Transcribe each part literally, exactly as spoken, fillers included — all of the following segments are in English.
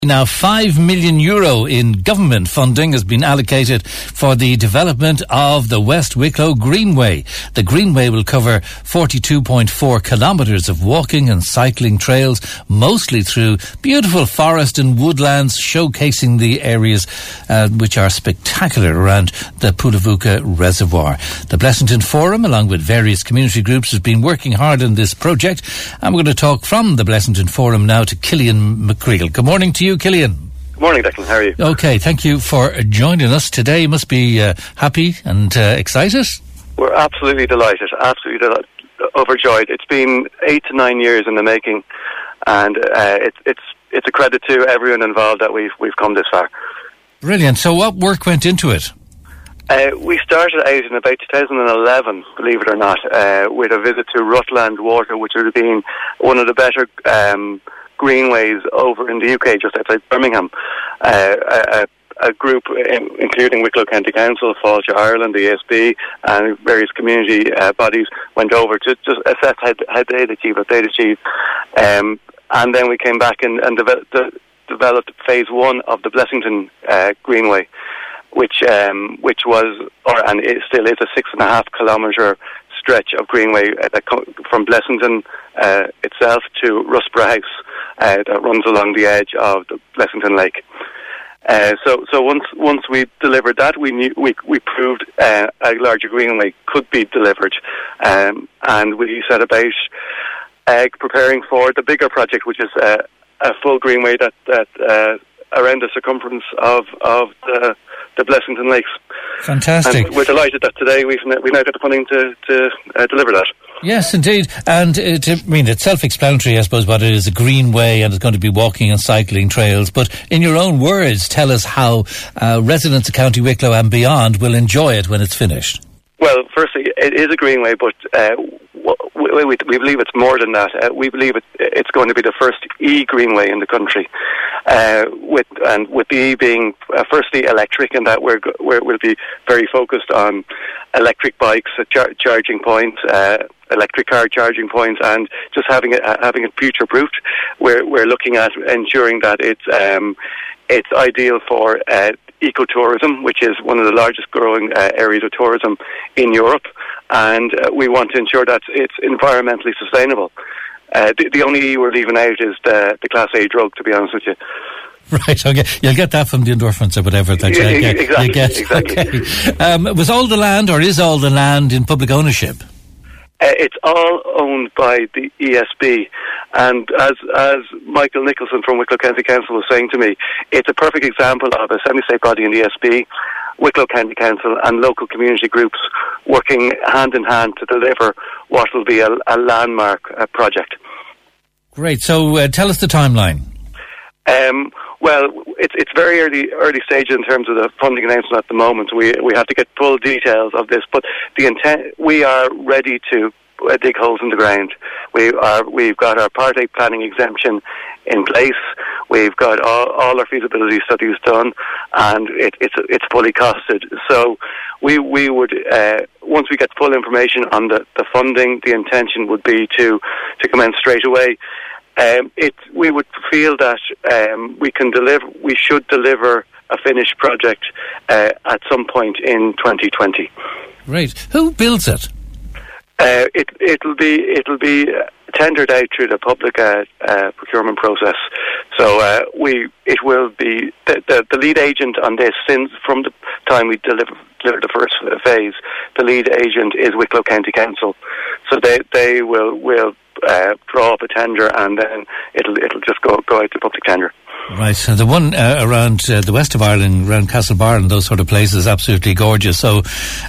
Now, five million euro in government funding has been allocated for the development of the West Wicklow Greenway. The Greenway will cover forty-two point four kilometres of walking and cycling trails, mostly through beautiful forest and woodlands, showcasing the areas uh, which are spectacular around the Poulavuka Reservoir. The Blessington Forum, along with various community groups, has been working hard on this project, and we're going to talk from the Blessington Forum now to Killian McCreel. Good morning to you, Killian. Good morning, Declan. How are you? Okay, thank you for joining us today. You must be uh, happy and uh, excited. We're absolutely delighted, absolutely del- overjoyed. It's been eight to nine years in the making, and uh, it, it's it's a credit to everyone involved that we've we've come this far. Brilliant. So, what work went into it? Uh, we started out in about two thousand eleven, believe it or not, uh, with a visit to Rutland Water, which would have been one of the better Um, greenways over in the U K, just outside Birmingham. Uh, a, a group, in, including Wicklow County Council, Fáilte Ireland, the A S B, and various community uh, bodies, went over to just assess how, how they'd achieved what they'd achieved. Um, and then we came back and, and developed, de- developed phase one of the Blessington uh, Greenway, which um, which was, or and it still is, a six and a half kilometre stretch of greenway uh, that co- from Blessington uh, itself to Rusborough House. Uh, that runs along the edge of the Blessington Lake. Uh, so, so once once we delivered that, we knew we we proved uh, a larger greenway could be delivered, um, and we set about uh, preparing for the bigger project, which is uh, a full greenway that that uh, around the circumference of of the the Blessington Lakes. Fantastic. And we're delighted that today we've we now got the funding to to uh, deliver that. Yes, indeed. And it, I mean, it's self-explanatory, I suppose, what it is, a greenway, and it's going to be walking and cycling trails. But in your own words, tell us how uh, residents of County Wicklow and beyond will enjoy it when it's finished. Well, firstly, it is a greenway, but uh, we, we, we believe it's more than that. Uh, we believe it, it's going to be the first e-greenway in the country, uh, with and with the E being uh, firstly electric, and that we're, we're we'll be very focused on electric bikes, uh, char- charging points, uh, electric car charging points, and just having it uh, having it future-proofed. We're we're looking at ensuring that it's um, it's ideal for Uh, ecotourism, which is one of the largest growing uh, areas of tourism in Europe, and uh, we want to ensure that it's environmentally sustainable. Uh, the, the only E we're leaving out is the, the Class A drug, to be honest with you. Right, okay. You'll get that from the endorphins or whatever that you, yeah, get. Exactly, you get. exactly. Okay. Um, was all the land, or is all the land, in public ownership? Uh, it's all owned by the E S B, and as as Michael Nicholson from Wicklow County Council was saying to me, it's a perfect example of a semi-state body in the E S B, Wicklow County Council and local community groups working hand in hand to deliver what will be a, a landmark uh, project. Great, so uh, tell us the timeline. Um, well, it's it's very early early stage in terms of the funding announcement at the moment. We we have to get full details of this, but the intent, we are ready to uh, dig holes in the ground. We are we've got our Part eight planning exemption in place. We've got all, all our feasibility studies done, and it, it's it's fully costed. So we we would uh, once we get full information on the, the funding, the intention would be to to commence straight away. Um, it, we would feel that um, we can deliver. We should deliver a finished project uh, at some point in twenty twenty. Right. Who builds it? Uh, it it'll be it'll be tendered out through the public uh, uh, procurement process. So uh, we it will be the, the the lead agent on this. Since from the time we deliver deliver the first phase, the lead agent is Wicklow County Council. So they they will will. Uh, draw up a tender, and then it'll it'll just go go out to public tender. Right, so the one uh, around uh, the west of Ireland, around Castlebar and those sort of places, is absolutely gorgeous. So,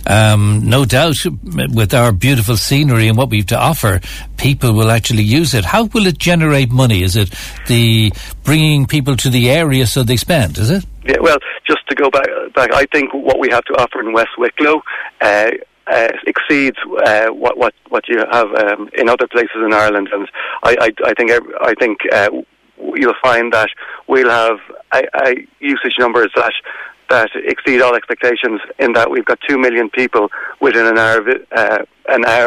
um, no doubt, with our beautiful scenery and what we've to offer, people will actually use it. How will it generate money? Is it the bringing people to the area so they spend? Is it? Yeah. Well, just to go back, back, I think what we have to offer in West Wicklow Uh, Uh, exceeds uh, what what what you have um, in other places in Ireland, and I I, I think I think uh, you'll find that we'll have a, a usage numbers that that exceed all expectations. In that we've got two million people within an hour uh, an hour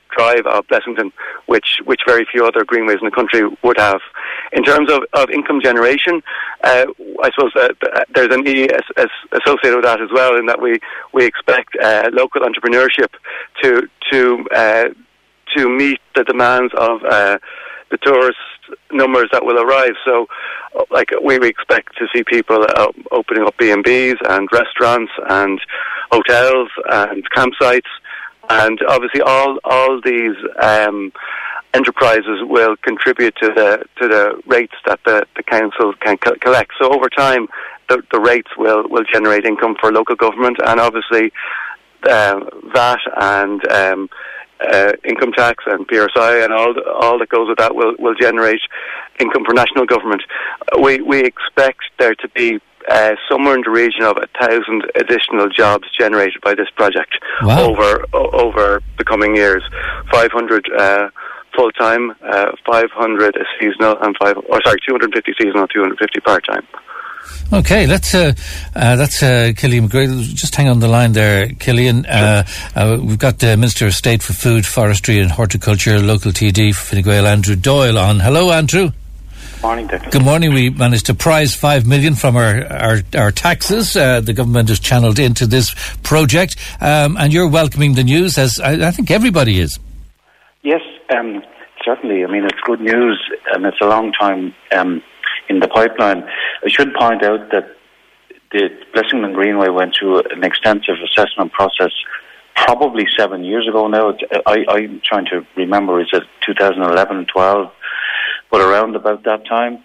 drive of Blessington, which which very few other greenways in the country would have. In terms of, of income generation, uh, I suppose that there's an E as, as associated with that as well, in that we we expect uh, local entrepreneurship to to uh, to meet the demands of uh, the tourist numbers that will arrive. So, like, we, we expect to see people uh, opening up B and B's and restaurants and hotels and campsites, and obviously all all these um, enterprises will contribute to the to the rates that the, the council can co- collect. So over time, the, the rates will, will generate income for local government, and obviously uh, V A T and um, Uh, income tax and P R S I and all the, all that goes with that will, will generate income for national government. We we expect there to be uh, somewhere in the region of a thousand additional jobs generated by this project. Wow. over o- over the coming years. Five hundred uh, full time, uh, five hundred seasonal, and five or sorry, two hundred fifty seasonal, two hundred fifty part time. Okay, let's, uh, uh, that's uh, Killian McGregor. Just hang on the line there, Killian. Uh, uh, we've got the Minister of State for Food, Forestry and Horticulture, local T D for Fine Gael, Andrew Doyle, on. Hello, Andrew. Morning, Declan. Good morning. We managed to prize five million from our, our, our taxes. Uh, the government has channelled into this project, um, and you're welcoming the news, as I, I think everybody is. Yes, um, certainly. I mean, it's good news, and it's a long time um, in the pipeline. I should point out that the Blessington Greenway went through an extensive assessment process probably seven years ago now. I, I'm trying to remember, is it two thousand eleven, twelve? But around about that time,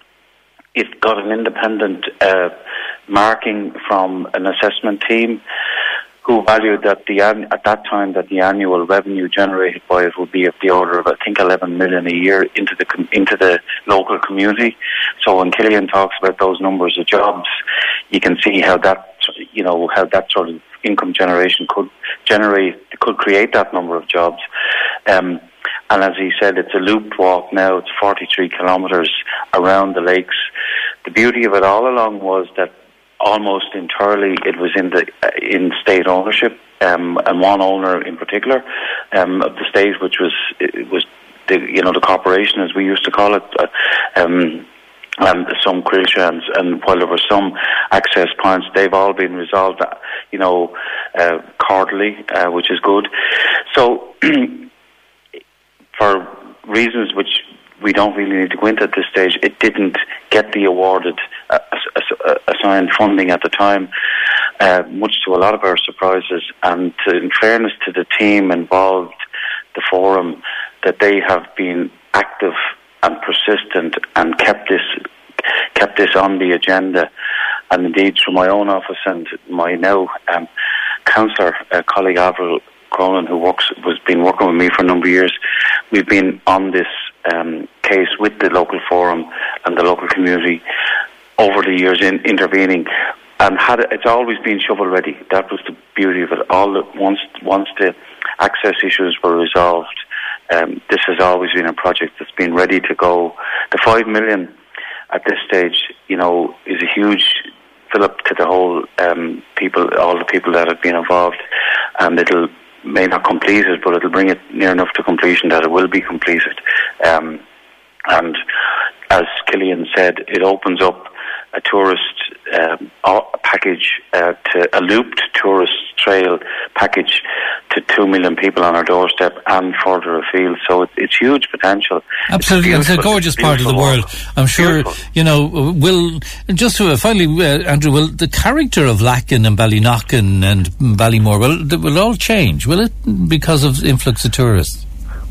it got an independent uh, marking from an assessment team who valued that the an- at that time that the annual revenue generated by it would be of the order of, I think, eleven million a year into the com- into the local community. So when Killian talks about those numbers of jobs, you can see how that, you know, how that sort of income generation could generate, could create that number of jobs. Um, and as he said, it's a looped walk now. It's forty-three kilometres around the lakes. The beauty of it all along was that almost entirely it was in the uh, in state ownership, um, and one owner in particular um, of the state, which was it was the you know the corporation, as we used to call it, uh, um, and some krill shans. And while there were some access points, they've all been resolved, you know, uh, quarterly, uh, which is good. So for reasons which we don't really need to go into at this stage, it didn't get the awarded uh, assigned funding at the time, uh, much to a lot of our surprises. And to, in fairness to the team involved, the forum, that they have been active and persistent and kept this kept this on the agenda. And indeed, through my own office and my now um, councillor, uh, colleague Avril Cronin, who works was been working with me for a number of years, we've been on this um, case with the local forum and the local community over the years, in intervening, and had it, it's always been shovel ready. That was the beauty of it. All the, once once the access issues were resolved, um, this has always been a project that's been ready to go. The five million at this stage, you know, is a huge fill-up to the whole um, people, all the people that have been involved, and it'll may not complete it, but it'll bring it near enough to completion that it will be completed. Um, and as Killian said, it opens up a tourist um, package, uh, to a looped tourist trail package to two million people on our doorstep and further afield. So it, it's huge potential. Absolutely, it's, it's a gorgeous part of the world. I'm sure, beautiful. You know, will, just to uh, finally, uh, Andrew, will the character of Lacken and Ballynockin and Ballymore, will, will all change, will it, because of influx of tourists?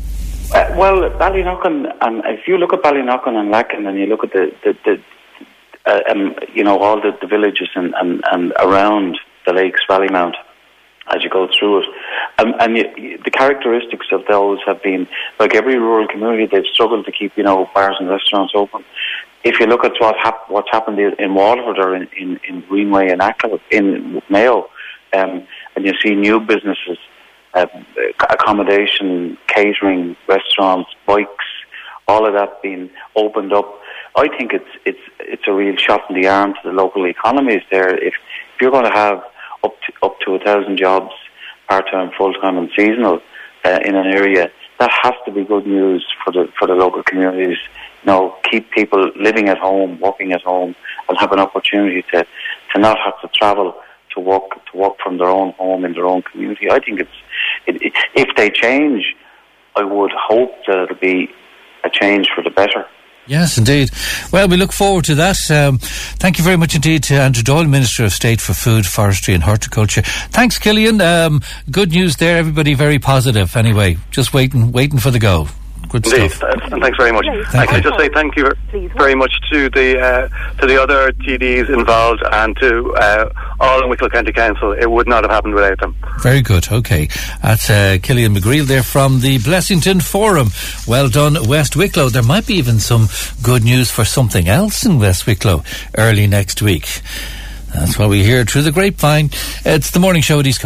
Uh, well, Ballynockin, and if you look at Ballynockin and Lacken and you look at the, the, the Uh, um, you know, all the, the villages and, and, and around the lakes, Ballymount, as you go through it. Um, and you, the characteristics of those have been, like every rural community, they've struggled to keep, you know, bars and restaurants open. If you look at what hap- what's happened in Waterford or in, in, in Greenway and Ackle, in Mayo, um, and you see new businesses, uh, accommodation, catering, restaurants, bikes, all of that being opened up, I think it's it's it's a real shot in the arm to the local economies there. If if you're going to have up to, up to a thousand jobs, part time, full time, and seasonal uh, in an area, that has to be good news for the for the local communities. You know, keep people living at home, working at home, and have an opportunity to, to not have to travel to work to work from their own home in their own community. I think it's it, it, if they change, I would hope that it'll be a change for the better. Yes, indeed. Well, we look forward to that. Um, thank you very much indeed to Andrew Doyle, Minister of State for Food, Forestry and Horticulture. Thanks, Killian. Um, good news there. Everybody very positive. Anyway, just waiting, waiting for the go. Good Indeed, stuff. and thanks very much. Thank I you. can just say thank you very much to the uh, to the other T Ds involved and to uh, all in Wicklow County Council. It would not have happened without them. Very good. Okay, that's uh, Killian McGreal there from the Blessington Forum. Well done, West Wicklow. There might be even some good news for something else in West Wicklow early next week. That's what we hear through the grapevine. It's the morning show at East Coast.